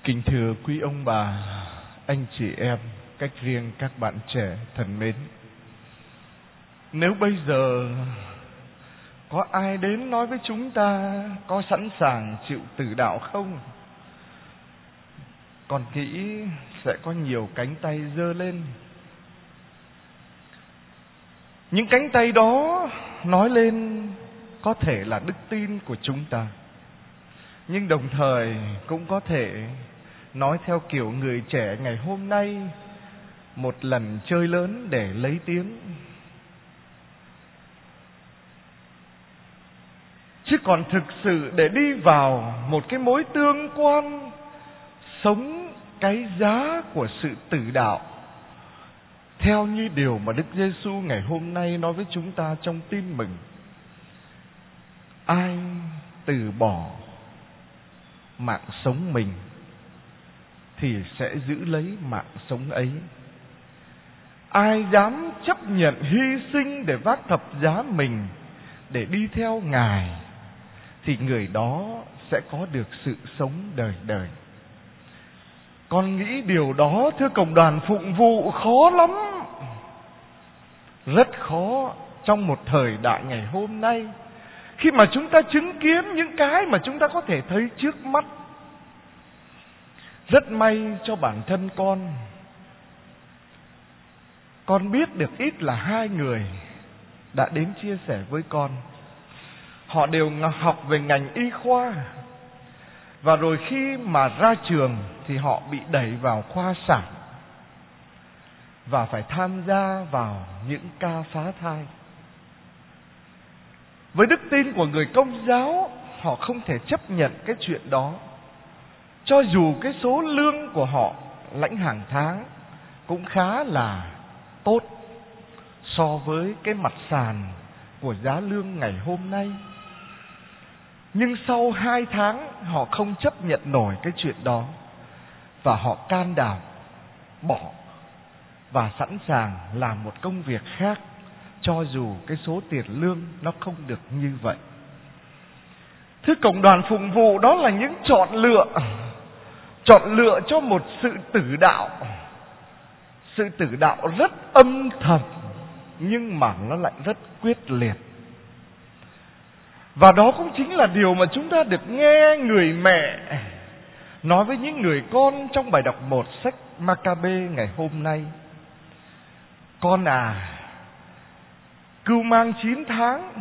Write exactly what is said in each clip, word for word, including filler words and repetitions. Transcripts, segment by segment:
Kính thưa quý ông bà, anh chị em, cách riêng các bạn trẻ thân mến. Nếu bây giờ có ai đến nói với chúng ta có sẵn sàng chịu tử đạo không? Con nghĩ sẽ có nhiều cánh tay giơ lên. Những cánh tay đó nói lên có thể là đức tin của chúng ta, nhưng đồng thời cũng có thể nói theo kiểu người trẻ ngày hôm nay, một lần chơi lớn để lấy tiếng. Chứ còn thực sự để đi vào một cái mối tương quan, sống cái giá của sự tử đạo theo như điều mà Đức Giêsu ngày hôm nay nói với chúng ta trong Tin Mừng. Ai từ bỏ mạng sống mình thì sẽ giữ lấy mạng sống ấy. Ai dám chấp nhận hy sinh để vác thập giá mình để đi theo Ngài thì người đó sẽ có được sự sống đời đời. Con nghĩ điều đó, thưa cộng đoàn phụng vụ, khó lắm. Rất khó trong một thời đại ngày hôm nay, khi mà chúng ta chứng kiến những cái mà chúng ta có thể thấy trước mắt. Rất may cho bản thân con, con biết được ít là hai người đã đến chia sẻ với con. Họ đều học về ngành y khoa, và rồi khi mà ra trường thì họ bị đẩy vào khoa sản và phải tham gia vào những ca phá thai. Với đức tin của người Công giáo, họ không thể chấp nhận cái chuyện đó, cho dù cái số lương của họ lãnh hàng tháng cũng khá là tốt so với cái mặt sàn của giá lương ngày hôm nay. Nhưng sau hai tháng họ không chấp nhận nổi cái chuyện đó, và họ can đảm bỏ và sẵn sàng làm một công việc khác, cho dù cái số tiền lương nó không được như vậy. Thưa cộng đoàn phụng vụ, đó là những chọn lựa, chọn lựa cho một sự tử đạo. Sự tử đạo rất âm thầm, nhưng mà nó lại rất quyết liệt. Và đó cũng chính là điều mà chúng ta được nghe người mẹ nói với những người con trong bài đọc một sách Ma-ca-bê ngày hôm nay. Con à, cưu mang chín tháng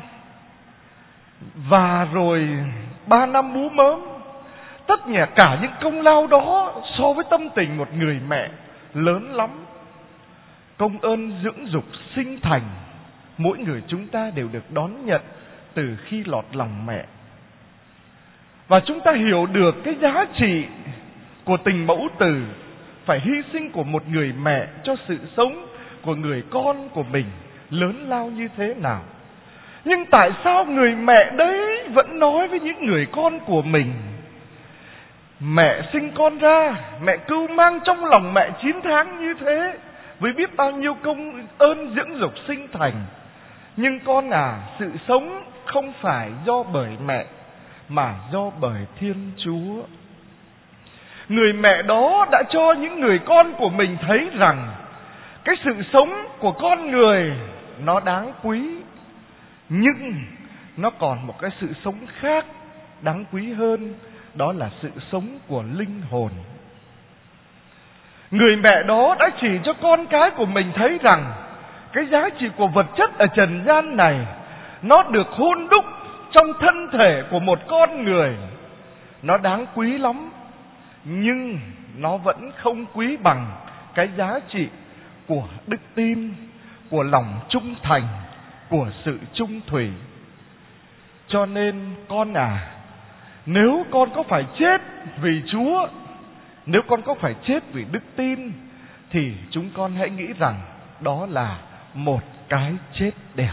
và rồi ba năm bú mớm, tất cả những công lao đó so với tâm tình một người mẹ lớn lắm. Công ơn dưỡng dục sinh thành, mỗi người chúng ta đều được đón nhận từ khi lọt lòng mẹ. Và chúng ta hiểu được cái giá trị của tình mẫu tử, phải hy sinh của một người mẹ cho sự sống của người con của mình lớn lao như thế nào. Nhưng tại sao người mẹ đấy vẫn nói với những người con của mình: mẹ sinh con ra, mẹ cưu mang trong lòng mẹ chín tháng như thế, với biết bao nhiêu công ơn dưỡng dục sinh thành. Nhưng con à, sự sống không phải do bởi mẹ, mà do bởi Thiên Chúa. Người mẹ đó đã cho những người con của mình thấy rằng cái sự sống của con người nó đáng quý, nhưng nó còn một cái sự sống khác đáng quý hơn, đó là sự sống của linh hồn. Người mẹ đó đã chỉ cho con cái của mình thấy rằng cái giá trị của vật chất ở trần gian này nó được hun đúc trong thân thể của một con người, nó đáng quý lắm, nhưng nó vẫn không quý bằng cái giá trị của đức tin, của lòng trung thành, của sự trung thủy. Cho nên con à, nếu con có phải chết vì Chúa, nếu con có phải chết vì đức tin, thì chúng con hãy nghĩ rằng đó là một cái chết đẹp.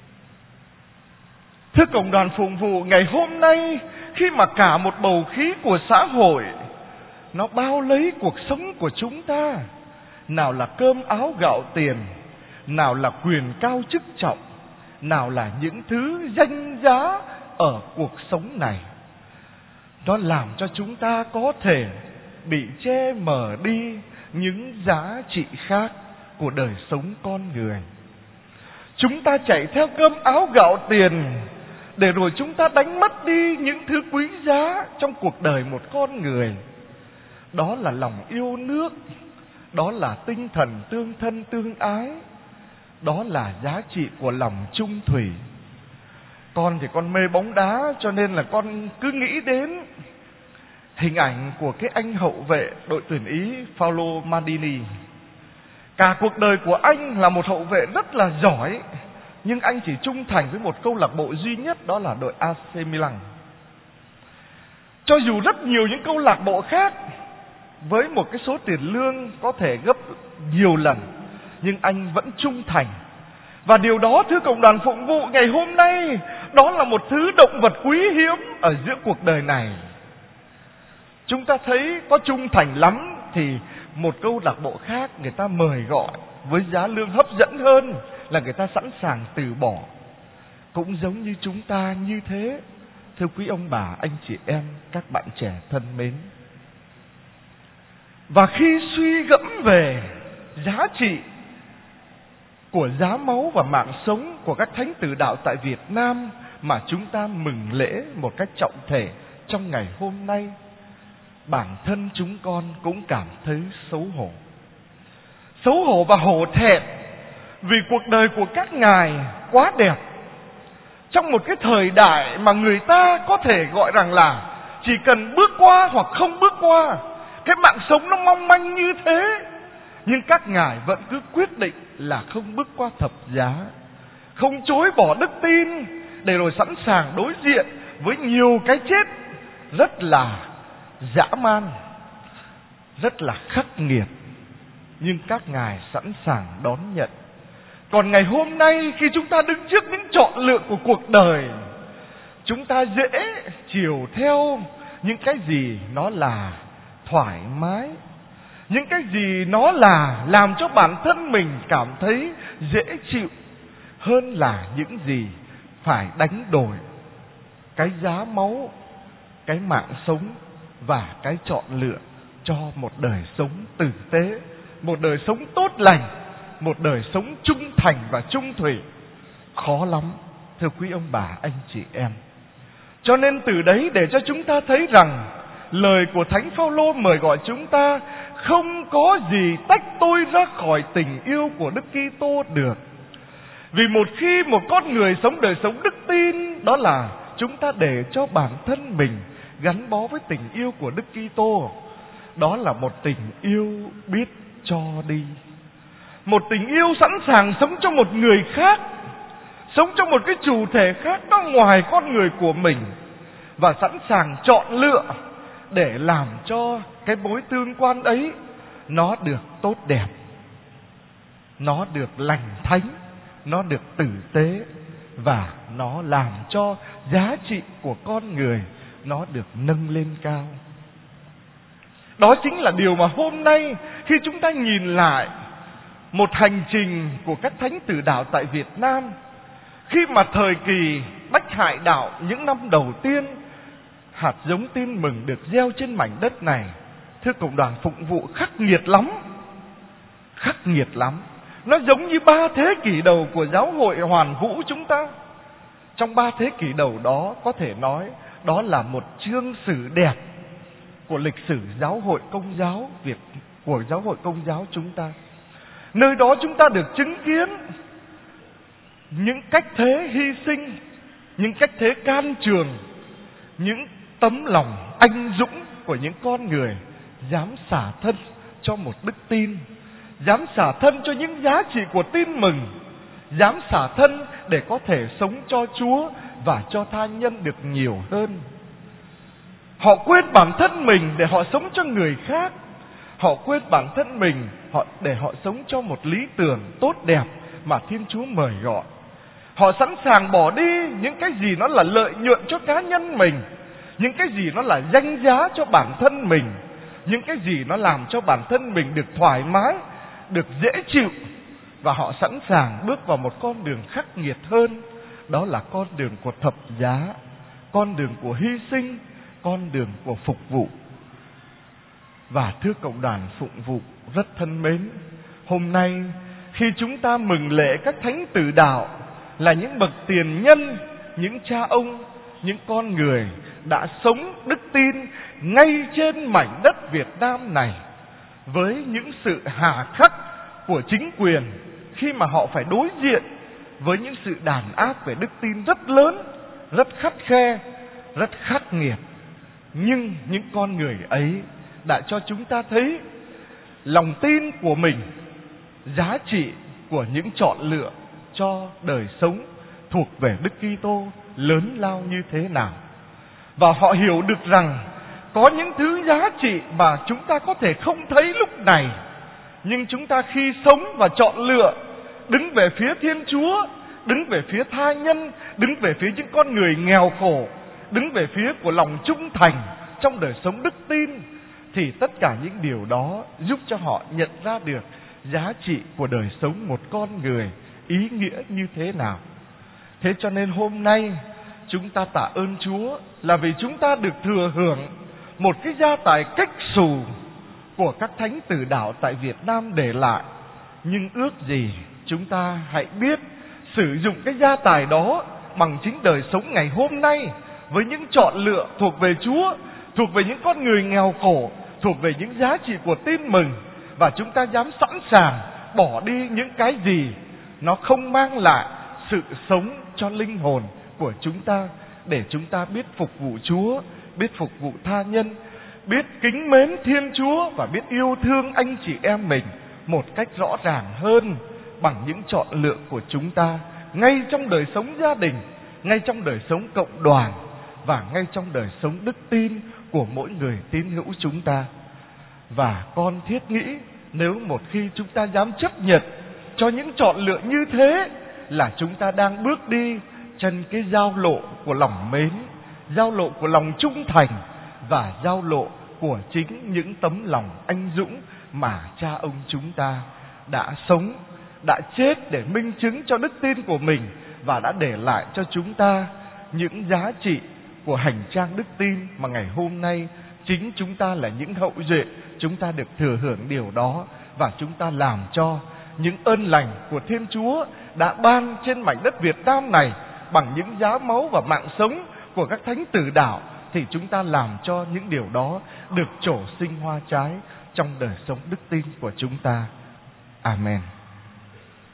Thưa cộng đoàn phụng vụ, ngày hôm nay khi mà cả một bầu khí của xã hội nó bao lấy cuộc sống của chúng ta, nào là cơm áo gạo tiền, nào là quyền cao chức trọng, nào là những thứ danh giá ở cuộc sống này, nó làm cho chúng ta có thể bị che mờ đi những giá trị khác của đời sống con người. Chúng ta chạy theo cơm áo gạo tiền, để rồi chúng ta đánh mất đi những thứ quý giá trong cuộc đời một con người. Đó là lòng yêu nước, đó là tinh thần tương thân tương ái, đó là giá trị của lòng trung thủy. Con thì con mê bóng đá, cho nên là con cứ nghĩ đến hình ảnh của cái anh hậu vệ đội tuyển Ý Paolo Maldini. Cả cuộc đời của anh là một hậu vệ rất là giỏi, nhưng anh chỉ trung thành với một câu lạc bộ duy nhất, đó là đội a xê Milan. Cho dù rất nhiều những câu lạc bộ khác với một cái số tiền lương có thể gấp nhiều lần, nhưng anh vẫn trung thành. Và điều đó, thưa cộng đoàn phụng vụ, ngày hôm nay đó là một thứ động vật quý hiếm ở giữa cuộc đời này. Chúng ta thấy có trung thành lắm thì một câu lạc bộ khác người ta mời gọi với giá lương hấp dẫn hơn là người ta sẵn sàng từ bỏ. Cũng giống như chúng ta như thế, thưa quý ông bà, anh chị em, các bạn trẻ thân mến. Và khi suy gẫm về giá trị của giá máu và mạng sống của các thánh tử đạo tại Việt Nam mà chúng ta mừng lễ một cách trọng thể trong ngày hôm nay, bản thân chúng con cũng cảm thấy xấu hổ. Xấu hổ và hổ thẹn vì cuộc đời của các ngài quá đẹp. Trong một cái thời đại mà người ta có thể gọi rằng là chỉ cần bước qua hoặc không bước qua, cái mạng sống nó mong manh như thế, nhưng các ngài vẫn cứ quyết định là không bước qua thập giá, không chối bỏ đức tin, để rồi sẵn sàng đối diện với nhiều cái chết rất là dã man, rất là khắc nghiệt, nhưng các ngài sẵn sàng đón nhận. Còn ngày hôm nay, khi chúng ta đứng trước những chọn lựa của cuộc đời, chúng ta dễ chiều theo những cái gì nó là thoải mái, những cái gì nó là làm cho bản thân mình cảm thấy dễ chịu, hơn là những gì phải đánh đổi cái giá máu, cái mạng sống và cái chọn lựa cho một đời sống tử tế, một đời sống tốt lành, một đời sống trung thành và trung thủy. Khó lắm, thưa quý ông bà, anh chị em. Cho nên từ đấy để cho chúng ta thấy rằng lời của Thánh Phaolô mời gọi chúng ta không có gì tách tôi ra khỏi tình yêu của Đức Kitô được. Vì một khi một con người sống đời sống đức tin, đó là chúng ta để cho bản thân mình gắn bó với tình yêu của Đức Kitô. Đó là một tình yêu biết cho đi, một tình yêu sẵn sàng sống cho một người khác, sống cho một cái chủ thể khác nó ngoài con người của mình, và sẵn sàng chọn lựa để làm cho cái mối tương quan ấy nó được tốt đẹp, nó được lành thánh, nó được tử tế, và nó làm cho giá trị của con người nó được nâng lên cao. Đó chính là điều mà hôm nay khi chúng ta nhìn lại một hành trình của các thánh tử đạo tại Việt Nam, khi mà thời kỳ Bách Hại đạo những năm đầu tiên, hạt giống tin mừng được gieo trên mảnh đất này, thưa cộng đoàn phụng vụ, khắc nghiệt lắm, khắc nghiệt lắm. Nó giống như ba thế kỷ đầu của giáo hội hoàn vũ chúng ta. Trong ba thế kỷ đầu đó, có thể nói đó là một chương sử đẹp của lịch sử giáo hội Công giáo Việt, của giáo hội Công giáo chúng ta. Nơi đó chúng ta được chứng kiến những cách thế hy sinh, những cách thế can trường, những tấm lòng anh dũng của những con người dám xả thân cho một đức tin, dám xả thân cho những giá trị của tin mừng, dám xả thân để có thể sống cho Chúa và cho tha nhân được nhiều hơn. Họ quên bản thân mình để họ sống cho người khác. Họ quên bản thân mình họ để họ sống cho một lý tưởng tốt đẹp mà Thiên Chúa mời gọi. Họ sẵn sàng bỏ đi những cái gì nó là lợi nhuận cho cá nhân mình, những cái gì nó là danh giá cho bản thân mình, những cái gì nó làm cho bản thân mình được thoải mái, được dễ chịu. Và họ sẵn sàng bước vào một con đường khắc nghiệt hơn, đó là con đường của thập giá, con đường của hy sinh, con đường của phục vụ. Và thưa cộng đoàn phụng vụ rất thân mến, hôm nay khi chúng ta mừng lễ các thánh tử đạo là những bậc tiền nhân, những cha ông, những con người đã sống đức tin ngay trên mảnh đất Việt Nam này, với những sự hà khắc của chính quyền khi mà họ phải đối diện với những sự đàn áp về đức tin rất lớn, rất khắt khe, rất khắc nghiệt. Nhưng những con người ấy đã cho chúng ta thấy lòng tin của mình, giá trị của những chọn lựa cho đời sống thuộc về Đức Kitô lớn lao như thế nào. Và họ hiểu được rằng có những thứ giá trị mà chúng ta có thể không thấy lúc này, nhưng chúng ta khi sống và chọn lựa đứng về phía Thiên Chúa, đứng về phía tha nhân, đứng về phía những con người nghèo khổ, đứng về phía của lòng trung thành trong đời sống đức tin, thì tất cả những điều đó giúp cho họ nhận ra được giá trị của đời sống một con người ý nghĩa như thế nào. Thế cho nên hôm nay chúng ta tạ ơn Chúa là vì chúng ta được thừa hưởng một cái gia tài cách xù của các thánh tử đạo tại Việt Nam để lại. Nhưng ước gì chúng ta hãy biết sử dụng cái gia tài đó bằng chính đời sống ngày hôm nay, với những chọn lựa thuộc về Chúa, thuộc về những con người nghèo khổ, thuộc về những giá trị của tin mừng. Và chúng ta dám sẵn sàng bỏ đi những cái gì nó không mang lại sự sống cho linh hồn của chúng ta, để chúng ta biết phục vụ Chúa, biết phục vụ tha nhân, biết kính mến Thiên Chúa và biết yêu thương anh chị em mình một cách rõ ràng hơn bằng những chọn lựa của chúng ta ngay trong đời sống gia đình, ngay trong đời sống cộng đoàn và ngay trong đời sống đức tin của mỗi người tín hữu chúng ta. Và con thiết nghĩ nếu một khi chúng ta dám chấp nhận cho những chọn lựa như thế, là chúng ta đang bước đi trên cái giao lộ của lòng mến, giao lộ của lòng trung thành và giao lộ của chính những tấm lòng anh dũng mà cha ông chúng ta đã sống, đã chết để minh chứng cho đức tin của mình, và đã để lại cho chúng ta những giá trị của hành trang đức tin mà ngày hôm nay chính chúng ta là những hậu duệ, chúng ta được thừa hưởng điều đó. Và chúng ta làm cho những ơn lành của Thiên Chúa đã ban trên mảnh đất Việt Nam này bằng những giá máu và mạng sống của các thánh tử đạo, thì chúng ta làm cho những điều đó được trổ sinh hoa trái trong đời sống đức tin của chúng ta. Amen.